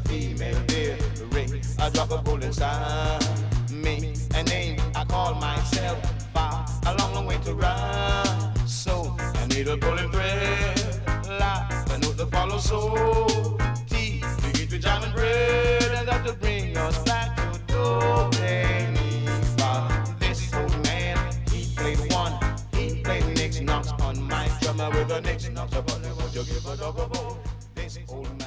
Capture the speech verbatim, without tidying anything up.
female dear ring. I drop a bull inside me, a name I call myself. Far a long, long way to run. So I need a golden thread, la, the note to follow. So T, begin to jam and bread, and got to bring us back to do me. This old man, he played one, he played Nick Knocks on my drummer with a Nick Knocks. But would you give a dog a bone? This old man.